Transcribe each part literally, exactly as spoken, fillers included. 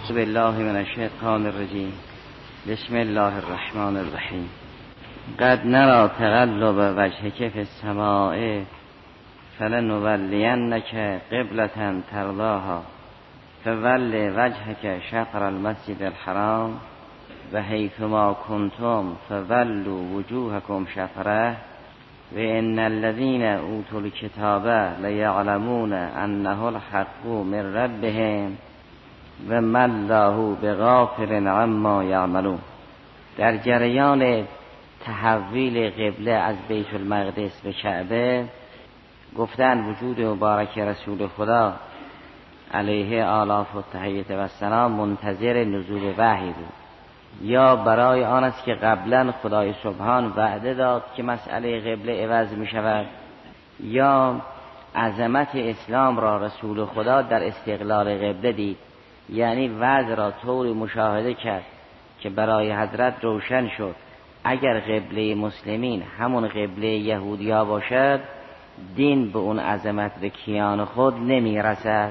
اعوذ بالله من الشیطان الرجیم. بسم الله الرحمن الرحیم. قد نرى تقلب وجهك في السماء فلنولینك قبلة ترضاها فول وجهك شطر المسجد الحرام و حیثما کنتم فولوا وجوهكم شطره و ان الذين اوتوا الكتاب لیعلمون انه الحق من ربهم و ما الله بغافل عما یعملون. در جریان تحویل قبله از بیت المقدس به کعبه گفتن وجود مبارک رسول خدا علیه آلاف و تحیت و السلام منتظر نزول وحی بود، یا برای آن است که قبلا خدای سبحان وعده داد که مسئله قبله عوض می شود، یا عظمت اسلام را رسول خدا در استقلال قبله دید، یعنی وضع را طوری مشاهده کرد که برای حضرت روشن شد اگر قبله مسلمین همون قبله یهودی ها باشد دین به اون عظمت و کیان خود نمی رسد.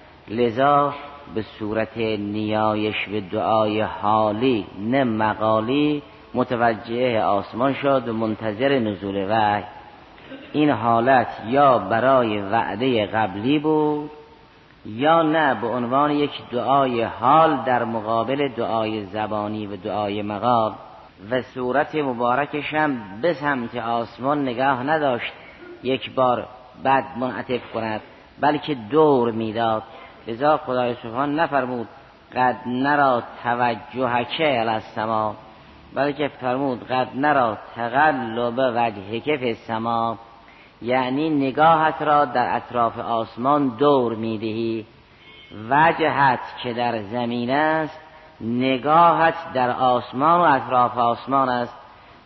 لذا به صورت نیایش و دعای حالی نه مقالی متوجه آسمان شد و منتظر نزول وحی. این حالت یا برای وعده قبلی بود یا نه به عنوان یک دعای حال در مقابل دعای زبانی و دعای مقال، و صورت مبارکش هم به سمت آسمان نگاه نداشت یک بار بعد منعطف کند، بلکه دور میداد. لذا خدای سبحان نفرمود قد نرى توجهک الی السما، بلکه فرمود قد نرى تقلب وجهک فی السما، یعنی نگاهت را در اطراف آسمان دور میدهی. وجهت که در زمین است، نگاهت در آسمان و اطراف آسمان است،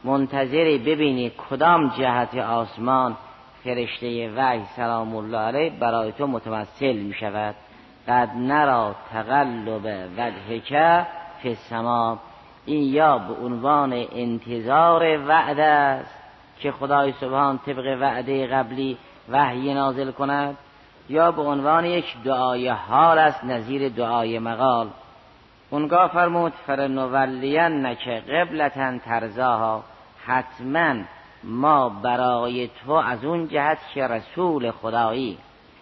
منتظری ببینی کدام جهت آسمان فرشته وحی سلام الله علیه برای تو متمثل می شود. قد نرى تقلب وجهک فی السما، این یا به عنوان انتظار وعده است که خدای سبحان طبق وعده قبلی وحی نازل کند، یا به عنوان یک دعای حال است نظیر دعای مقال. اونگاه فرمود فلنولینک قبلة ترضاها، حتما ما برای تو از اون جهت که رسول خدایی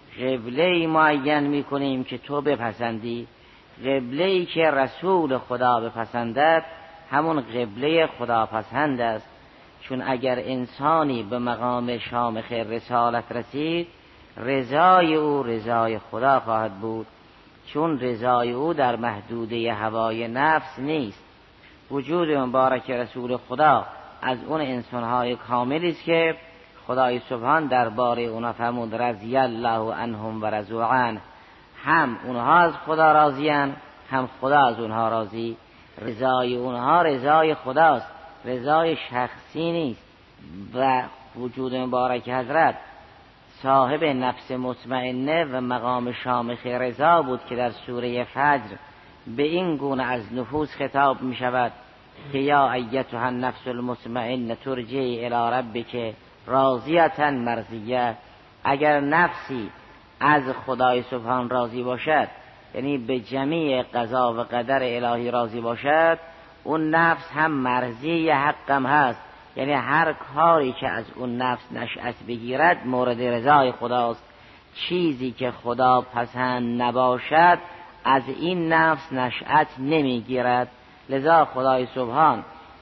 قبله معین میکنیم که تو بپسندی. قبله‌ای که رسول خدا بپسندد همون قبله خدا پسند است، چون اگر انسانی به مقام شامخ رسالت رسید رضای او رضای خدا خواهد بود، چون رضای او در محدوده هوای نفس نیست. وجود مبارک رسول خدا از اون انسانهای کاملی است که خدای سبحان درباره اونها فرمود رضی الله عنهم و رضوا عنه، هم اونها از خدا راضیان هم خدا از اونها راضی. رضای اونها رضای خداست، رضای شخصی نیست. و وجود مبارک حضرت صاحب نفس مطمئنه و مقام شامخ رضا بود که در سوره فجر به این گونه از نفوس خطاب می شود که یا ایتها النفس المطمئنه ترجعی الی ربک راضیة مرضیه. اگر نفسی از خدای سبحان راضی باشد، یعنی به جمیع قضا و قدر الهی راضی باشد، اون نفس هم مرضی حقم هست، یعنی هر کاری که از اون نفس نشأت بگیرد مورد رضای خداست. چیزی که خدا پسند نباشد از این نفس نشأت نمیگیرد. لذا خدای سبحان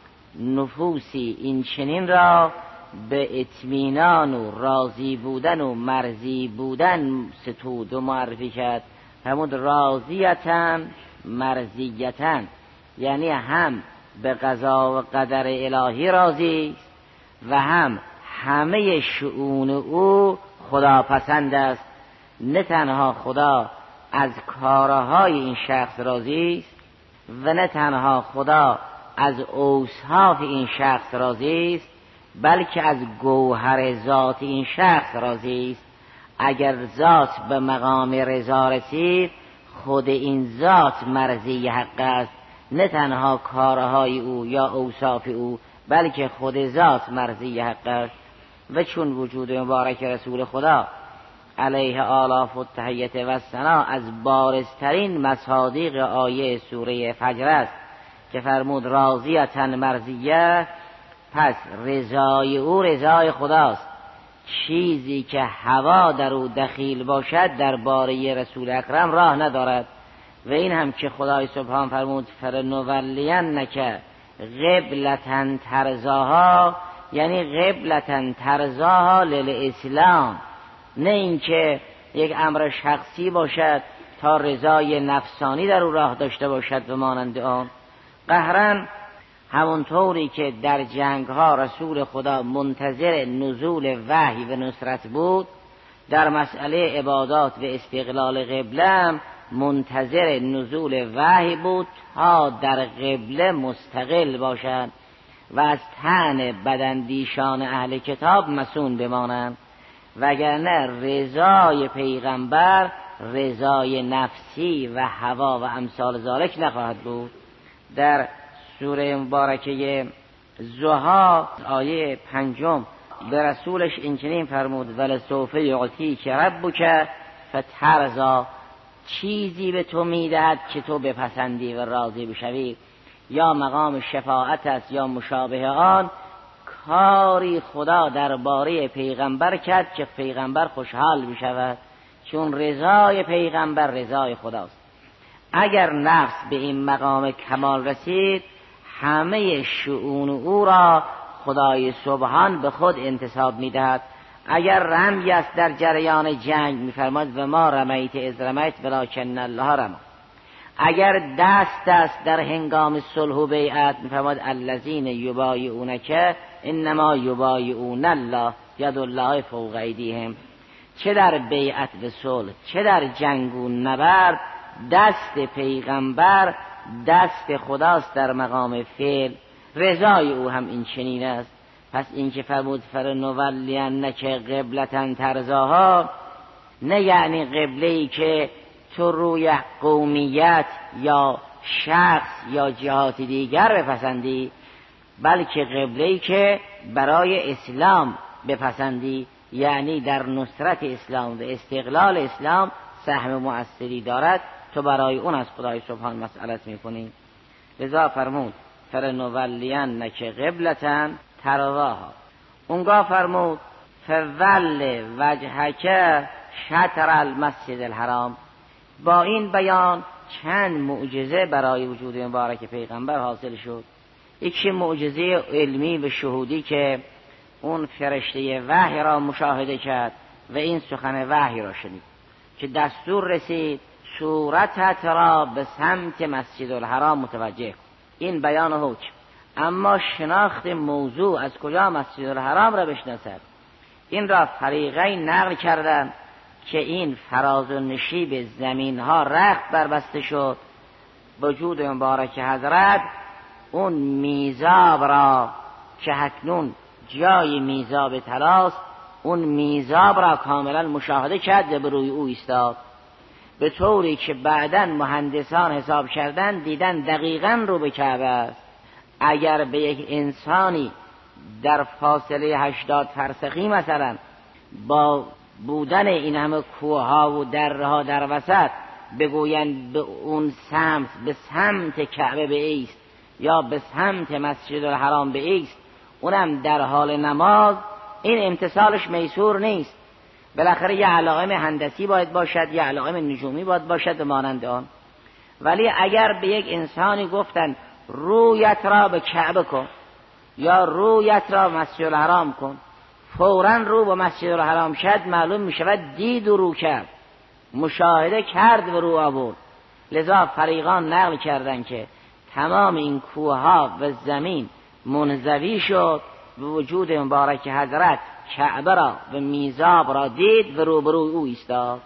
نفوسی این چنین را به اطمینان و راضی بودن و مرضی بودن ستود و معرفی کرد. همون راضیتن مرضیتن، یعنی هم به قضا و قدر الهی راضی و هم همه شؤون او خدا پسند است. نه تنها خدا از کارهای این شخص راضی است و نه تنها خدا از اوصاف این شخص راضی است، بلکه از گوهر ذات این شخص راضی است. اگر ذات به مقام رضا رسید خود این ذات مرضی حق است، نه تنها کارهای او یا اوصاف او بلکه خود ذات مرضی حق است. و چون وجود مبارک رسول خدا علیه آلاف التحیت و ثنا از بارزترین مصادیق آیه سوره فجر است که فرمود راضیةً مرضیه، پس رضای او رضای خداست. چیزی که هوا در او دخیل باشد درباره رسول اکرم راه ندارد. و این هم که خدای سبحان فرمود فلنولینک قبلة ترضاها، یعنی قبلة ترضاها للاسلام، نه اینکه یک امر شخصی باشد تا رضای نفسانی در او راه داشته باشد و مانند آن. قهرن همونطوری که در جنگ ها رسول خدا منتظر نزول وحی و نصرت بود، در مسئله عبادات و استقلال قبله منتظر نزول وحی بود تا در قبله مستقل باشد و از طعن بداندیشان اهل کتاب مسون بمانند، وگرنه رضای پیغمبر رضای نفسی و هوا و امثال ذالک نخواهد بود. در سوره مبارکه ضحی آیه پنجم به رسولش اینچنین فرمود ولسوف یعطیک ربک فترضی، چیزی به تو میدهد که تو بپسندی و راضی بشوی. یا مقام شفاعت است یا مشابه آن، کاری خدا درباره پیغمبر کرد که پیغمبر خوشحال بشود، چون رضای پیغمبر رضای خداست. اگر نفس به این مقام کمال رسید، همه شؤون او را خدای سبحان به خود انتساب میدهد. اگر رمی است در جریان جنگ میفرماد و ما رمیت اذ رمیت ولکن الله رمی. اگر دست است در هنگام صلح و بیعت میفرماد الذین یبایعونک انما یبایعون الله ید الله فوق ایدیهم. چه در بیعت و صلح چه در جنگ و نبرد، دست پیغمبر دست خداست در مقام فعل، رضای او هم این چنین است. پس این که فرمود فلنولینک قبلة ترضاها، نه یعنی قبله‌ای که تو روی قومیت یا شخص یا جهات دیگر بپسندی، بلکه قبله‌ای که برای اسلام بپسندی، یعنی در نصرت اسلام و استقلال اسلام سهم مؤثری دارد، تو برای اون از خدای سبحان مسئلت میکنی. لذا فرمود فلنولینک قبلة ترضاها. اونگاه فرمود فول وجهک شطر المسجد الحرام. با این بیان چند معجزه برای وجود مبارک پیغمبر حاصل شد. یکی معجزه علمی و شهودی که اون فرشته وحی را مشاهده کرد و این سخن وحی را شنید که دستور رسید صورتت را به سمت مسجد الحرام متوجه کن. این بیان و حکم. اما شناخت موضوع از کجا مسجد الحرام را بشناسد، این را فریقین نقل کردند که این فراز و نشیب زمین ها رخت بربسته شد. وجود مبارک حضرت اون میزاب را که اکنون جای میزاب طلاست، اون میزاب را کاملا مشاهده کرد و به روی او ایستاد، به طوری که بعداً مهندسان حساب کردن دیدن دقیقاً رو به کعبه است. اگر به یک انسانی در فاصله هشتاد فرسخی مثلا با بودن این همه کوهها و درها در وسط بگویند به اون سمت به سمت کعبه به ایست یا به سمت مسجد الحرام به ایست، اونم در حال نماز، این امتثالش میسور نیست. بالاخره یه علائم هندسی باید باشد، یه علائم نجومی باید باشد و مانند آن. ولی اگر به یک انسانی گفتن رویت را به کعبه کن یا رویت را مسجد الحرام کن، فوراً رو به مسجد الحرام شد، معلوم می شود دید و رو کرد، مشاهده کرد و رو آورد. لذا فریقان نقل کردن که تمام این کوهها و زمین منزوی شد و وجود مبارک حضرت کعبه را و میزاب را دید و روبروی او ایستاد.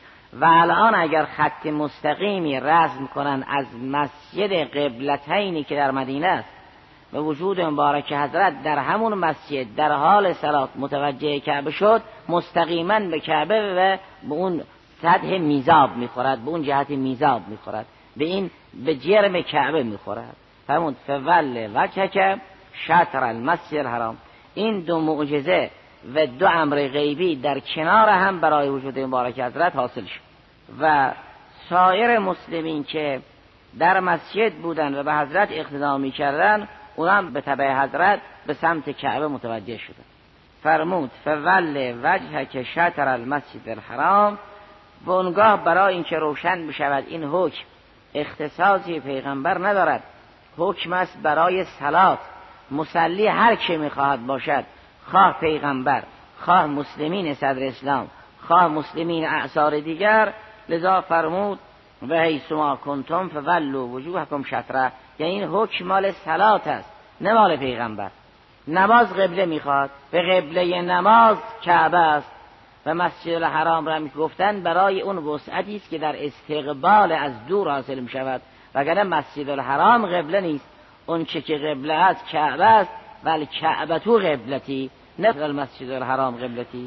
و الان اگر خط مستقیمی رسم کنن از مسجد قبلتینی که در مدینه است و وجود مبارک حضرت در همون مسجد در حال صلات متوجه کعبه شد، مستقیما به کعبه و به اون سطح میزاب میخورد، به اون جهت میزاب میخورد، به این به جرم کعبه میخورد. فرمود فول وجهک شطر المسجد الحرام. این دو معجزه و دو امر غیبی در کنار هم برای وجود مبارک حضرت حاصل شد و سایر مسلمین که در مسجد بودن و به حضرت اقتدا می‌کردند اونم به تبع حضرت به سمت کعبه متوجه شدند. فرمود فول وجهک شطر المسجد الحرام. و اونگاه برای اینکه روشن بشود این حکم اختصاصی پیغمبر ندارد، حکم است برای صلات. مصلی هر که میخواهد باشد، خواه پیغمبر، خواه مسلمین صدر اسلام، خواه مسلمین اعصار دیگر. لذا فرمود و حیثما کنتم فولوا وجوهکم شطره، یعنی این حکم مال صلات است نه مال پیغمبر. نماز قبله میخواد، به قبله نماز کعبه است و مسجد الحرام را میگفتن برای اون وسعتی است که در استقبال از دور حاصل میشود، وگرنه مسجد الحرام قبله نیست. اون چه که قبله است کعبه است، ولی کعبه تو قبلتی، نه المسجد الحرام قبلتی.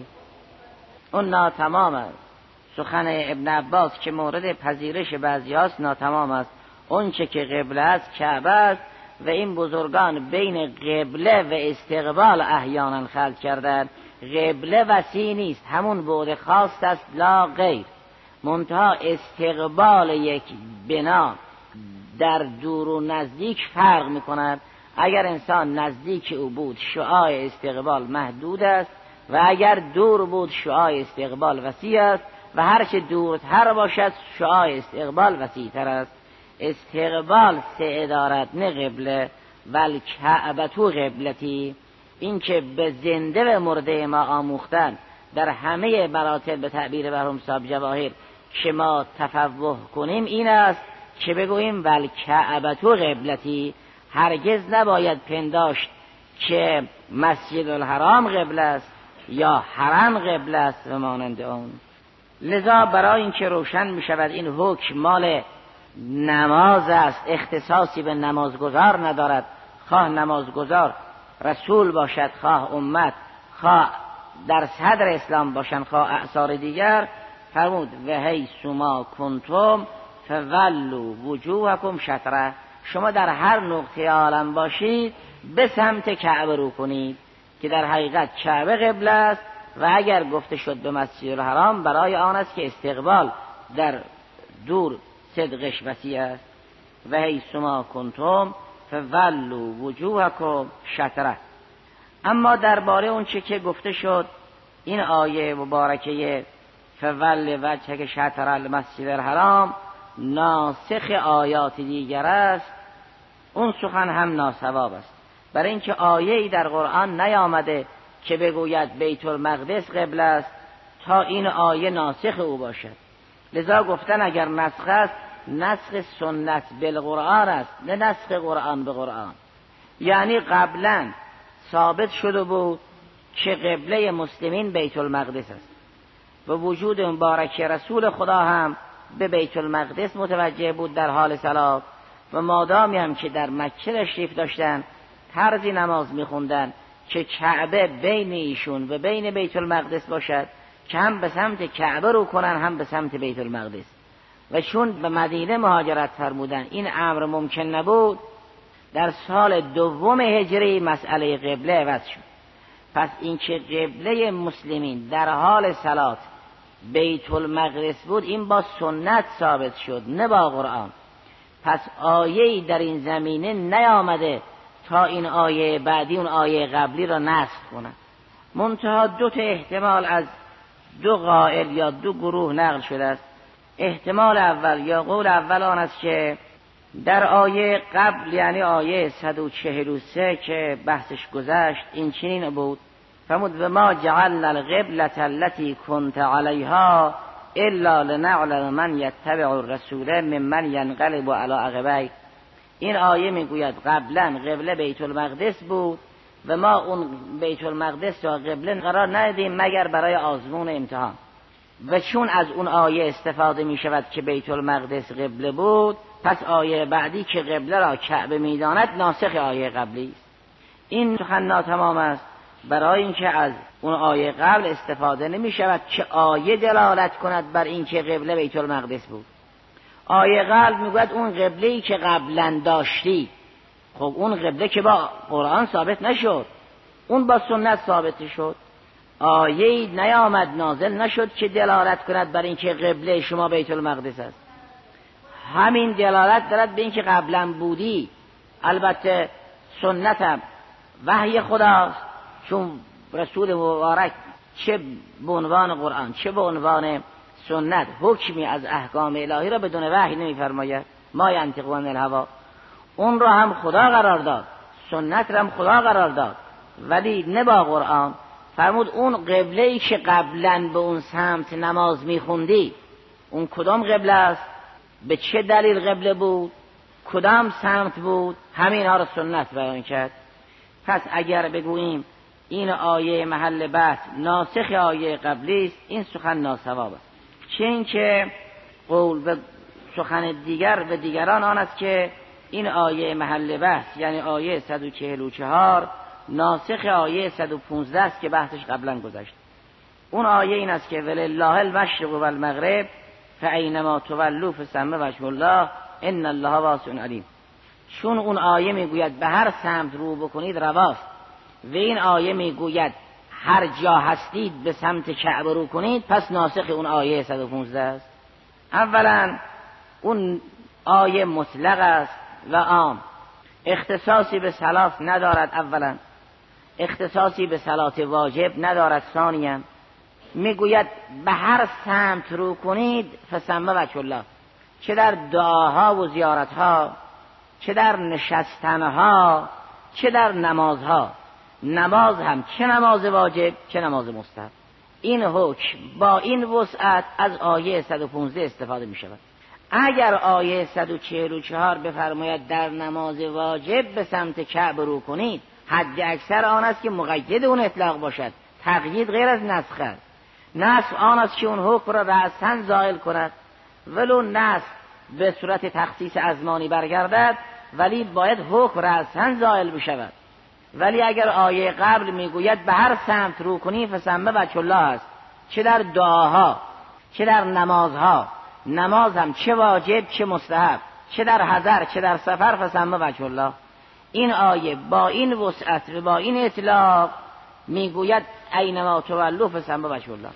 اون ناتمام است. سخن ابن عباس که مورد پذیرش بعضی هاست ناتمام است. اون چه که قبله است کعبه است و این بزرگان بین قبله و استقبال احیانا خلط کردند. قبله وسیع نیست، همون بعد خاص است لا غیر. منتها استقبال یک بنا در دور و نزدیک فرق میکند. اگر انسان نزدیک او بود شعاع استقبال محدود است و اگر دور بود شعاع استقبال وسیع است و هرچه دورتر باشد شعاع استقبال وسیع تر است. استقبال سه دارد نه قبله، ول کعبه تو قبلتی. این که به زنده و مرده ما آموختن در همه مراتب به تعبیر برهم صاحب جواهر که ما تفوه کنیم این است که بگوییم ول کعبه تو قبلتی. هرگز نباید پنداشت که مسجد الحرام قبله است یا حرم قبله است و مانند آن. لذا برای اینکه روشن می شود این حکم مال نماز است، اختصاصی به نمازگزار ندارد، خواه نمازگزار رسول باشد، خواه امت، خواه در صدر اسلام باشند، خواه اعصار دیگر. فرمود و حیثما کنتم فولوا وجوهکم شطره. شما در هر نقطه عالم باشید به سمت کعبه رو کنید که در حقیقت کعبه قبله است و اگر گفته شد به مسجد الحرام برای آن است که استقبال در دور صدقش وسیع است. و حیثما کنتم فولوا وجوهکم شطره. اما درباره اون چه که گفته شد این آیه مبارکه فول وجهک شطر المسجد الحرام ناسخ آیات دیگر است، اون سخن هم ناصواب است. برای اینکه آیه‌ای در قرآن نیامده که بگوید بیت المقدس قبله است تا این آیه ناسخ او باشد. لذا گفتن اگر نسخ است نسخ سنت بالقرآن است نه نسخ قرآن به قرآن. یعنی قبلا ثابت شده بود که قبله مسلمین بیت المقدس است و وجود مبارک رسول خدا هم به بیت المقدس متوجه بود در حال صلات و مادامی هم که در مکه تشریف داشتن طرزی نماز میخوندن که کعبه بین ایشون و بین بیت المقدس باشد که هم به سمت کعبه رو کنن هم به سمت بیت المقدس. و چون به مدینه مهاجرت فرمودن این امر ممکن نبود، در سال دوم هجری مسئله قبله عوض شد. پس این که قبله مسلمین در حال صلات بیت المقدس بود این با سنت ثابت شد نه با قرآن. پس آیه‌ای در این زمینه نیامده تا این آیه بعدی اون آیه قبلی را نسخ کنه. منتها دو تا احتمال از دو قائل یا دو گروه نقل شده است. احتمال اول یا قول اول آن است که در آیه قبل یعنی آیه صد و چهل و سه که بحثش گذشت این چنین بود فرمود و ما جعلنا القبلة التي كنت عليها الا لنعلم من يتبع الرسول ممن ينقلب على عقبيه. این آیه میگوید قبلا قبله بیت المقدس بود و ما اون بیت المقدس را قبله قرار ندادیم مگر برای آزمون امتحان. و چون از اون آیه استفاده می شود که بیت المقدس قبله بود، پس آیه بعدی که قبله را کعبه می داند ناسخ آیه قبلی است. این سخن ناتمام است برای اینکه از اون آیه قبل استفاده نمی شود که آیه دلالت کند بر اینکه قبله بیت المقدس بود. آیه قبل می گوید اون قبله‌ای که قبلا داشتی. خب اون قبله که با قرآن ثابت نشد، اون با سنت ثابت شد. آیه‌ای نیامد نازل نشد که دلالت کند بر اینکه قبله شما بیت المقدس است. همین دلالت دارد به اینکه قبلا بودی. البته سنتم وحی خداست، چون رسول مبارک چه به عنوان قرآن چه به عنوان سنت حکمی از احکام الهی را بدون وحی نمی‌فرماید. ما ینطق عن الهوی، اون را هم خدا قرار داد، سنت را هم خدا قرار داد، ولی نه با قرآن. فرمود اون قبله‌ای که قبلا به اون سمت نماز می‌خوندی، اون کدام قبله است؟ به چه دلیل قبله بود؟ کدام سمت بود؟ همین ها را سنت بیان کرد. پس اگر بگوییم این آیه محل بحث ناسخ آیه قبلی است، این سخن ناصواب است. چه این که قول به سخن دیگر به دیگران آن است که این آیه محل بحث یعنی آیه صد و چهل و چهار ناسخ آیه صد و پانزده است که بحثش قبلا گذشت. اون آیه این است که ولله المشرق و المغرب فاینما تولوا فثم وجه الله ان الله واسع علیم. چون اون آیه میگوید به هر سمت رو بکنید رواست و این آیه میگوید هر جا هستید به سمت کعبه رو کنید، پس ناسخ اون آیه صد و پانزده است. اولا اون آیه مطلق است و عام، اختصاصی به صلات ندارد. اولا اختصاصی به صلات واجب ندارد. ثانیا میگوید به هر سمت رو کنید فثم وجه الله، چه در دعاها و زیارتها، چه در نشستنها، چه در نمازها. نماز هم چه نماز واجب چه نماز مستحب. این حکم با این وسعت از آیه صد و پانزده استفاده می شود. اگر آیه صد و چهل و چهار بفرماید در نماز واجب به سمت کعبه رو کنید، حد اکثر آن است که مقید اون اطلاق باشد. تقیید غیر از نسخ است. نسخ آن است که اون حکم را رأساً زائل کند، ولو نسخ به صورت تخصیص ازمانی برگردد، ولی باید حکم رأساً زائل بشود. ولی اگر آیه قبل میگوید به هر سمت رو کنی فثم وجه الله است، چه در دعاها چه در نمازها، نماز هم چه واجب چه مستحب، چه در حضر چه در سفر فثم وجه الله. این آیه با این وسعت و با این اطلاق میگوید اینما تولوا فثم وجه الله.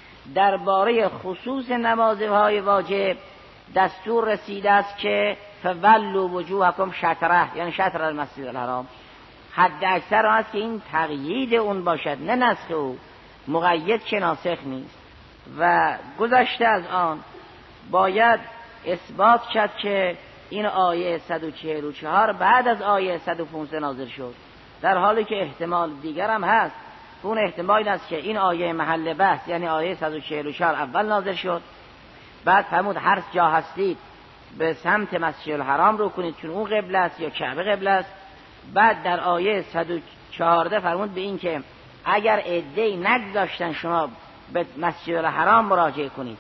درباره خصوص نمازهای واجب دستور رسیده است که فولوا وجوهکم شطره، یعنی شطر المسجد الحرام. حد اکثر آن است که این تقیید اون باشد نه نسخ او، مقید که ناسخ نیست. و گذشته از آن باید اثبات کرد که این آیه صد و چهل و چهار بعد از آیه صد و پانزده نازل شد، در حالی که احتمال دیگر هم هست. اون احتمال است که این آیه محل بحث یعنی آیه صد و چهل و چهار اول نازل شد، بعد فرمود هر جا هستید به سمت مسجد الحرام رو کنید چون اون قبله است یا کعبه قبله است. بعد در آیه صد و چهارده فرمود به این که اگر عده‌ای نگذاشتن شما به مسجد الحرام مراجعه کنید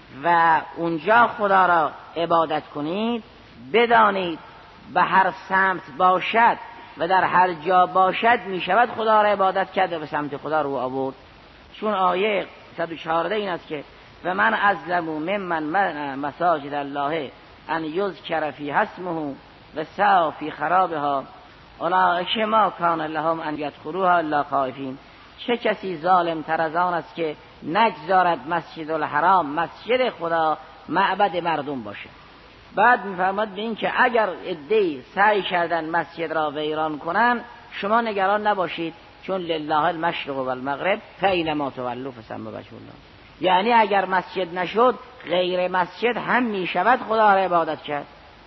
و اونجا خدا را عبادت کنید، بدانید به هر سمت باشد و در هر جا باشد می شود خدا را عبادت کرد و به سمت خدا رو آورد. چون آیه صد و چهارده این است که و من ازلم ممن منع مساجد الله ان یذکر فیها اسمه و سعی فی خرابها اولئک ما کان لهم ان یدخلوها الا خائفین. چه کسی ظالم تر از آن است که نگذارد مسجد الحرام مسجد خدا معبد مردم باشه. بعد میفرماد به این که اگر عده‌ای سعی کردن مسجد را ویران کنن شما نگران نباشید، چون لله المشرق و المغرب فاینما تولوا فثم وجه الله. یعنی اگر مسجد نشد غیر مسجد هم میشود خدا را عبادت کرد.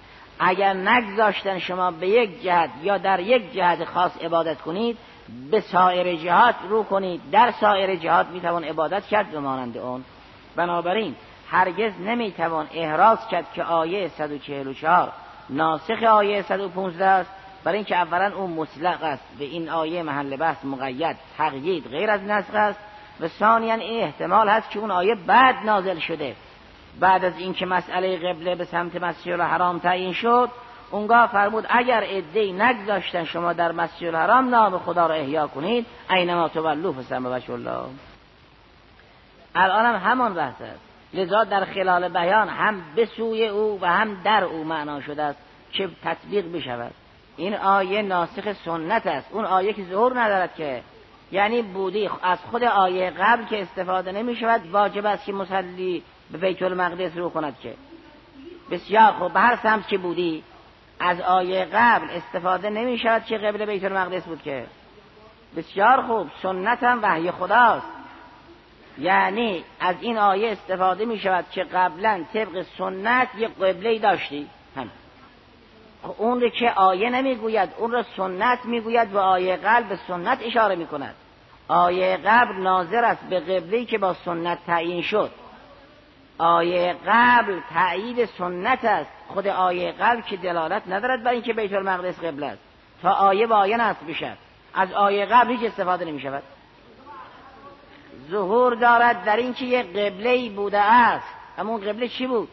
اگر نگذاشتن شما به یک جهت یا در یک جهت خاص عبادت کنید، به سایر جهات رو کنید، در سایر جهات میتوان عبادت کرد به مانند اون. بنابراین هرگز نمیتوان احراز کرد که آیه صد و چهل و چهار ناسخ آیه صد و پانزده است، برای اینکه اولا اون مطلق است، به این آیه محل بحث مقید تقیید غیر از نسخ است، و ثانیا این احتمال هست که اون آیه بعد نازل شده، بعد از اینکه مسئله قبله به سمت مسجد الحرام تعیین شد. اونگاه فرمود اگر عده‌ای نگذاشتن شما در مسجد الحرام نام خدا را احیا کنید اینما تولوا فثم وجه الله. الان هم همان بحث است، لذا در خلال بیان هم به سوی او و هم در او معنا شده است که تطبیق بشود. این آیه ناسخ سنت است. اون آیه که ظهور ندارد که یعنی بودی از خود آیه قبل که استفاده نمی شود واجب است که مصلی به بیت المقدس رو کند. که بسیار خوب، به هر سمت که بودی از آیه قبل استفاده نمی شود که قبل بیت المقدس بود. که بسیار خوب، سنت هم وحی خداست، یعنی از این آیه استفاده می شود که قبلا طبق سنت یک قبله داشتی. هم اون رو که آیه نمی گوید، اون رو سنت می گوید و آیه قبل به سنت اشاره می کند. آیه قبل ناظر است به قبله‌ای که با سنت تعیین شد. آیه قبل تأیید سنت است. خود آیه قبل که دلالت ندارد بر اینکه بیت المقدس قبله است تا آیه با آیه نصب بشود. از آیه قبل هیچ استفاده نمی شود. ظهور دارد در این که یک قبله‌ای بوده است. همون قبله چی بود؟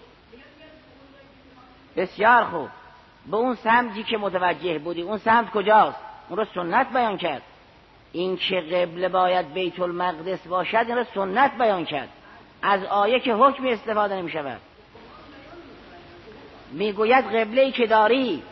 بسیار خوب، به اون سمتی که متوجه بودی، اون سمت کجاست؟ اون رو سنت بیان کرد. این که قبله باید بیت المقدس باشد این رو سنت بیان کرد. از آیه که حکمی استفاده نمی شود. می گوید قبله‌ای که داری،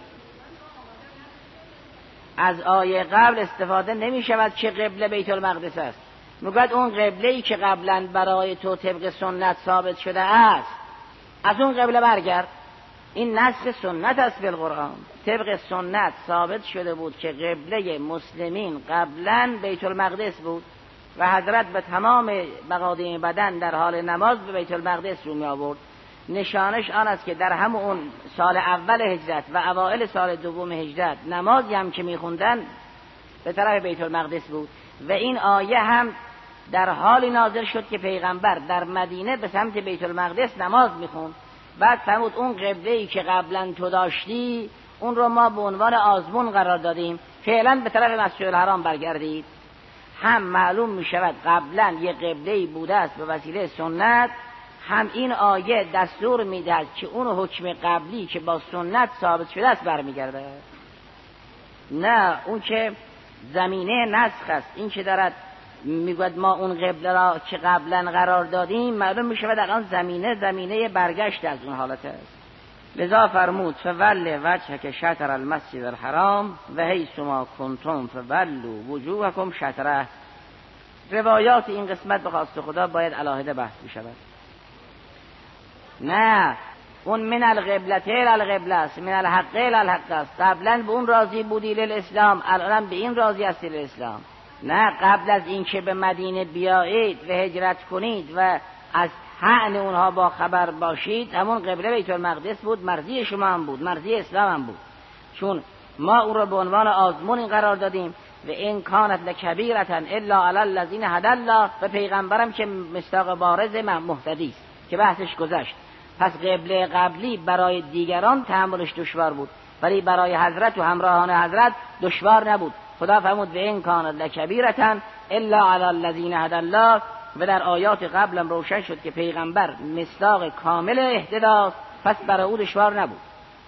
از آیه قبل استفاده نمی شود که قبله بیت المقدس است. می گوید اون قبله‌ای که قبلا برای تو طبق سنت ثابت شده است، از اون قبله برگرد. این نسخ سنت است بالقرآن. طبق سنت ثابت شده بود که قبله مسلمین قبلا بیت المقدس بود و حضرت به تمام مقادیم بدن در حال نماز به بیت المقدس رو می آورد. نشانش آن است که در همون سال اول هجرت و اوائل سال دوم هجرت نمازی هم که می خوندن به طرف بیت المقدس بود و این آیه هم در حالی نازل شد که پیغمبر در مدینه به سمت بیت المقدس نماز می خوند. بعد فرمود اون قبله‌ای که قبلا تو داشتی اون رو ما به عنوان آزمون قرار دادیم، فعلا به طرف مسجد الحرام برگردید. هم معلوم می شود قبلا یه قبله‌ای بوده است به وسیله سنت، هم این آیه دستور می دهد که اون حکم قبلی که با سنت ثابت شده است برمیگرده. نه اون که زمینه نسخ است، این که دارد میگوید ما اون قبله را که قبلا قرار دادیم، معلوم می شود الان زمینه زمینه برگشت از اون حالت است. لذا فرمود فول وجهک شطر المسجد الحرام و حیث ما کنتم فولوا وجوهکم شطره. روایات این قسمت به خواست خدا باید علاهده بحث بشود. نه اون من القبلة القبله است، من الحق الحق است. قبلا به اون راضی بودی للاسلام، الان به این راضی هستی للاسلام. نه قبل از این که به مدینه بیایید و هجرت کنید و از حق اونها با خبر باشید، همون قبله بیت المقدس بود، مرضی شما هم بود، مرضی اسلام هم بود. چون ما اون رو به عنوان آزمون قرار دادیم و این کانت لکبیرة الا علی الذین هدی الله، و پیغمبرم که مصداق بارز مهتدی است که بحثش گذشت. پس قبله قبلی برای دیگران تحملش دشوار بود، ولی برای حضرت و همراهان حضرت دشوار نبود. خدا فرمود و این کانت لکبیرة الا علی الذین هدی الله، و در آیات قبلم روشن شد که پیغمبر مصداق کامل اهتداست، پس برای او دشوار نبود.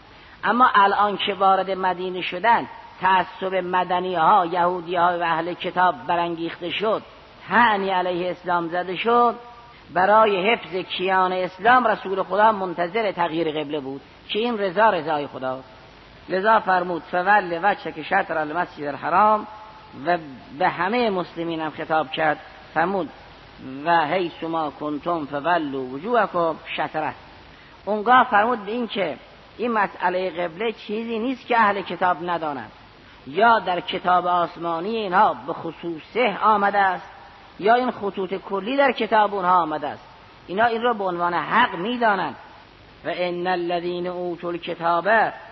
اما الان که وارد مدینه شدن تعصب مدنی ها، یهودی ها و اهل کتاب برانگیخته شد، طعنی علیه اسلام زده شد، برای حفظ کیان اسلام رسول خدا منتظر تغییر قبله بود که این رضا رضای خداست. لذا فرمود فول وجهک شطر المسجد الحرام، و به همه مسلمین هم خطاب کرد. فرمود و حیث ما کنتم فولوا وجوهکم شطره. اونگاه فرمود به این که این مسئله قبله چیزی نیست که اهل کتاب ندانند، یا در کتاب آسمانی اینها به خصوصه آمده است، یا این خطوط کلی در کتاب اونها آمده است. اینا این را به عنوان حق میدانند. و ان الذین اوتوا الکتاب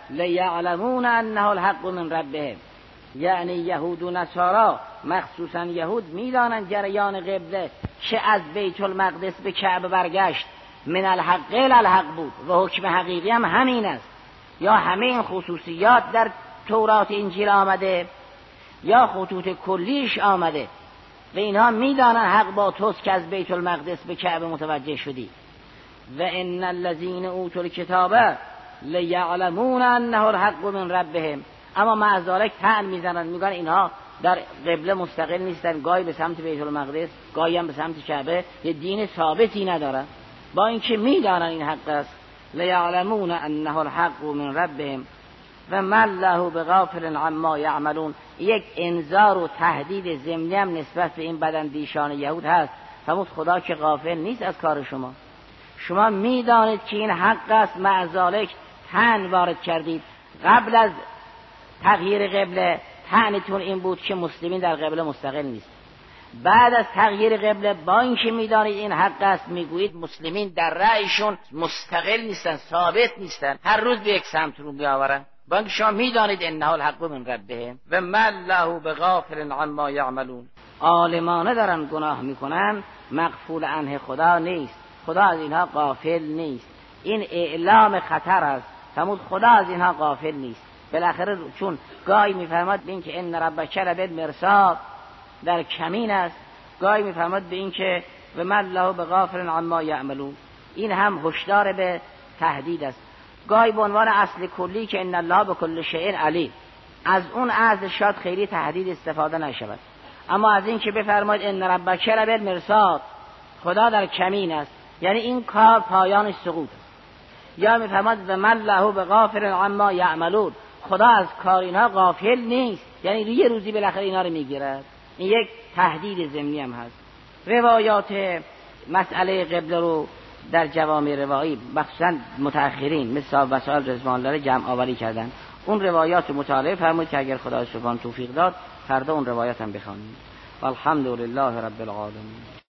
لیعلمون انه الحق من ربهم، یعنی یهود و نصارا مخصوصا یهود میدانند جریان قبله که از بیت المقدس به کعبه برگشت من الحق الحق بود و حکم حقیقی هم همین است. یا همه این خصوصیات در تورات انجیل آمده یا خطوط کلیش آمده و اینها میدانن حق با توست که از بیت المقدس به کعبه متوجه شدی. و ان الذین اوتوا الکتاب لیعلمون انه الحق من ربهم، اما مع ذلک طعن میزنن، میگن اینها در قبله مستقل نیستن، گاهی به سمت بیت المقدس گاهی هم به سمت کعبه، یه دین ثابتی ندارن، با اینکه میدانن این حق است. لیعلمون انه الحق من ربهم و من له بغافل عما یعملون، یک انذار و تهدید ضمنی هم نسبت به این بداندیشان یهود هست. فرمود خدا که غافل نیست از کار شما، شما میدانید که این حق است، مع ذالک طعن وارد کردید. قبل از تغییر قبله طعنتون این بود که مسلمین در قبله مستقل نیست. بعد از تغییر قبله با اینکه میدانید این حق است، میگویید مسلمین در رأیشون مستقل نیستن، ثابت نیستن، هر روز به یک سمت رو میآورن، با اینکه شما میدانید انه الحق من ربهم و من له بغافل عما یعملون. عالمانه دارن گناه میکنن، مغفول عنه خدا نیست، خدا از اینها غافل نیست. این اعلام خطر است. فرمود خدا از اینها غافل نیست. بالاخره چون گاهی میفرماد به این که ان ربک لبالمرصاد، در کمین است، گاهی میفرماد به این که و من له بغافل عما یعملون، این هم هشدار به تهدید است. گاهی به عنوان اصل کلی که ان الله بكل شیء علیم، از اون اصل شاید خیلی تهدید استفاده نشود، اما از این که بفرماید ان ربک لبالمرصاد، خدا در کمین است، یعنی این کار پایان سقوط است. یا میفرماد و من له بغافل عما یعملون، خدا از کار اینها غافل نیست، یعنی یه روزی بالاخره اینا رو میگیرد. این یک تهدید ضمنی هم هست. روایات مسئله قبله رو در جوامع روایی مخصوصا متأخرین مثل وسائل رضوان الله جمع آوری کردن. اون روایات مطالعه فرمود که اگر خدا سبحانه توفیق داد فردا اون روایات هم بخوانید. والحمدلله رب العالمین.